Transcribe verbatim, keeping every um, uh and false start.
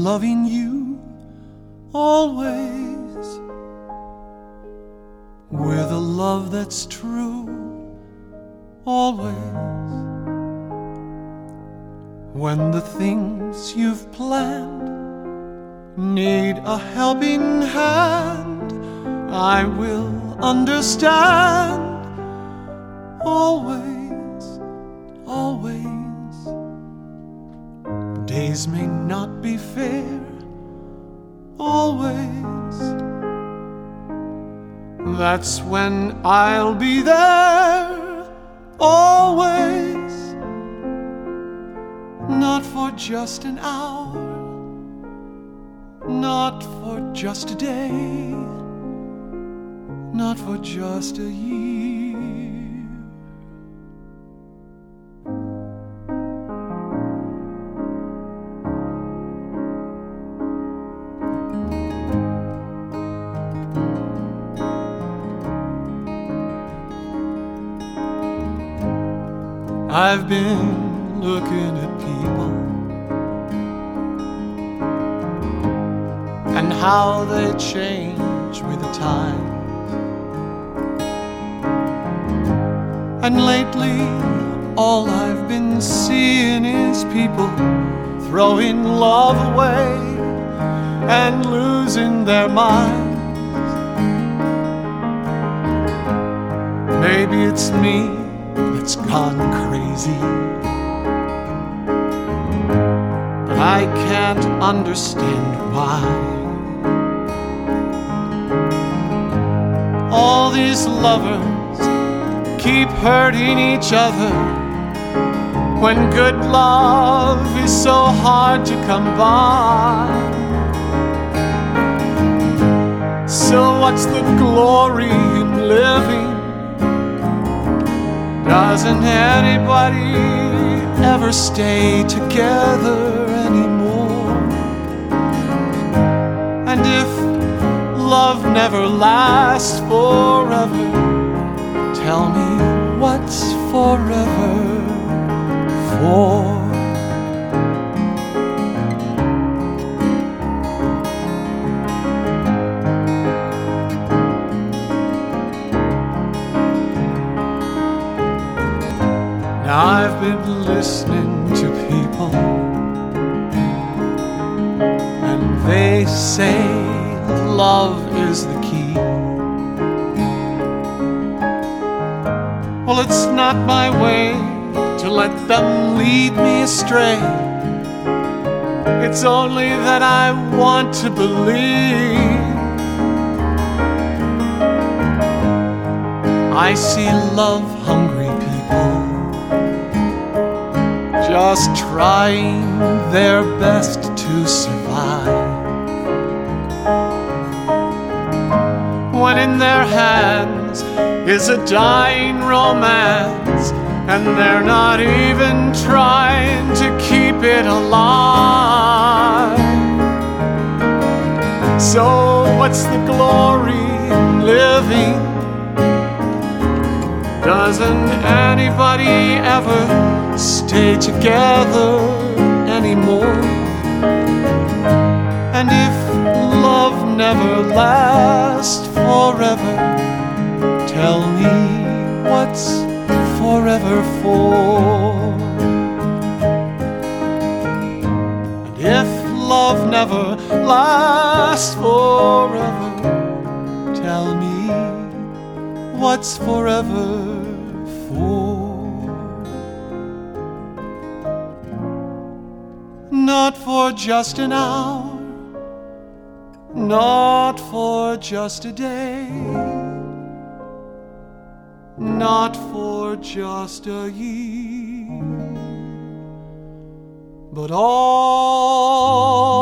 loving you always, with a love that's true always. When the things you've planned need a helping hand, I will understand always, always. Days may not be fair always. That's when I'll be there always. Not for just an hour, not for just a day, not for just a year. I've been looking at people and how they change with the time. And lately, all I've been seeing is people throwing love away and losing their minds. Maybe it's me that's gone crazy, but I can't understand why. All these lovers keep hurting each other when good love is so hard to come by. So what's the glory in living? Doesn't anybody ever stay together anymore? And if love never lasts forever, tell me what's forever for? Now I've been listening to people, and they say love is the key. Well, it's not my way to let them lead me astray. It's only that I want to believe. I see love-hungry people just trying their best to survive, when in their hands is a dying romance, and they're not even trying to keep it alive. So what's the glory in living? Doesn't anybody ever stay together anymore? And if love never lasts forever, tell me what's forever for? And if love never lasts forever, tell me what's forever for? Not for just an hour, not for just a day, not for just a year, but all